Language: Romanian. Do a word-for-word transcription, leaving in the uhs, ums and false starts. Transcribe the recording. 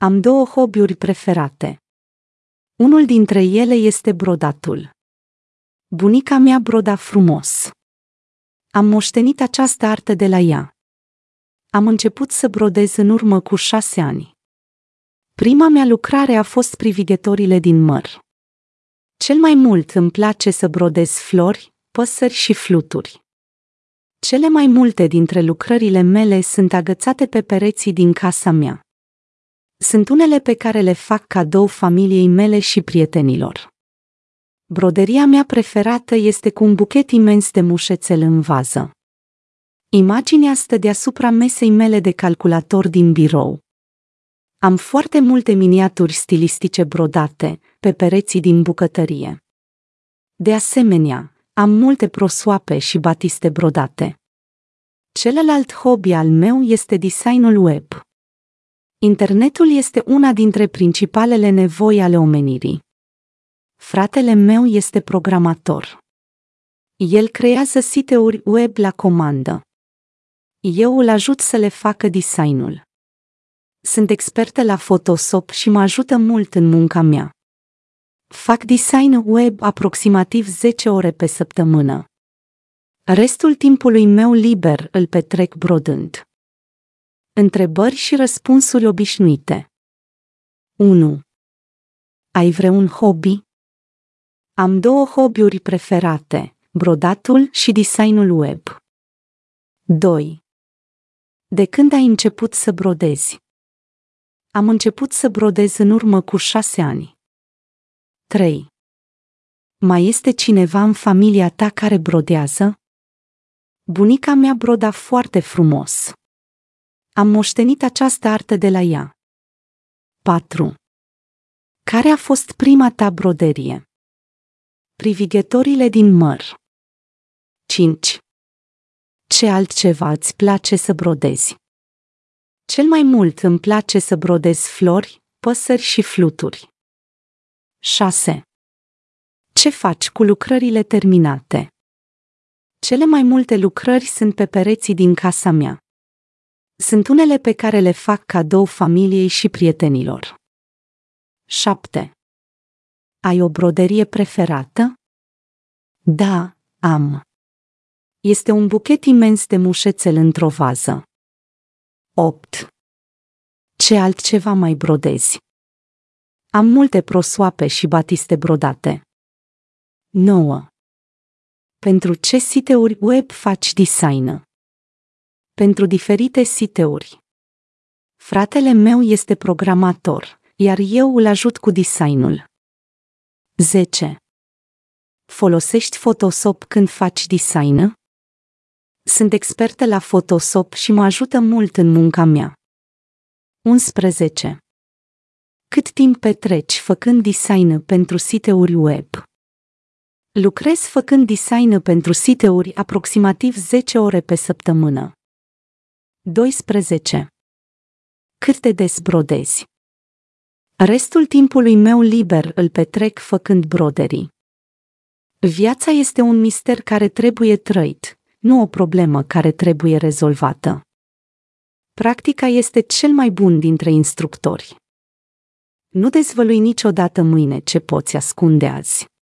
Am două hobby-uri preferate. Unul dintre ele este brodatul. Bunica mea broda frumos. Am moștenit această artă de la ea. Am început să brodez în urmă cu șase ani. Prima mea lucrare a fost privighetorile din măr. Cel mai mult îmi place să brodez flori, păsări și fluturi. Cele mai multe dintre lucrările mele sunt agățate pe pereții din casa mea. Sunt unele pe care le fac cadou familiei mele și prietenilor. Broderia mea preferată este cu un buchet imens de mușețel în vază. Imaginea stă deasupra mesei mele de calculator din birou. Am foarte multe miniaturi stilistice brodate pe pereții din bucătărie. De asemenea, am multe prosoape și batiste brodate. Celălalt hobby al meu este designul web. Internetul este una dintre principalele nevoi ale omenirii. Fratele meu este programator. El creează site-uri web la comandă. Eu îl ajut să le facă designul. Sunt expertă la Photoshop și mă ajută mult în munca mea. Fac design web aproximativ zece ore pe săptămână. Restul timpului meu liber îl petrec brodând. Întrebări și răspunsuri obișnuite. unu. Ai vreun hobby? Am două hobby-uri preferate, brodatul și designul web. doi. De când ai început să brodezi? Am început să brodez în urmă cu șase ani. trei. Mai este cineva în familia ta care brodează? Bunica mea broda foarte frumos. Am moștenit această artă de la ea. patru. Care a fost prima ta broderie? Privighetorile din măr. cinci. Ce altceva îți place să brodezi? Cel mai mult îmi place să brodez flori, păsări și fluturi. șase. Ce faci cu lucrările terminate? Cele mai multe lucrări sunt pe pereții din casa mea. Sunt unele pe care le fac cadou familiei și prietenilor. șapte. Ai o broderie preferată? Da, am. Este un buchet imens de mușețel într-o vază. opt. Ce altceva mai brodezi? Am multe prosoape și batiste brodate. nouă. Pentru ce site-uri web faci design? Pentru diferite site-uri. Fratele meu este programator, iar eu îl ajut cu designul. zece. Folosești Photoshop când faci design? Sunt expertă la Photoshop și mă ajută mult în munca mea. unsprezece. Cât timp petreci făcând design pentru site-uri web? Lucrez făcând design pentru site-uri aproximativ zece ore pe săptămână. doisprezece. Cât de des brodezi? Restul timpului meu liber îl petrec făcând broderii. Viața este un mister care trebuie trăit, nu o problemă care trebuie rezolvată. Practica este cel mai bun dintre instructori. Nu dezvălui niciodată mâine ce poți ascunde azi.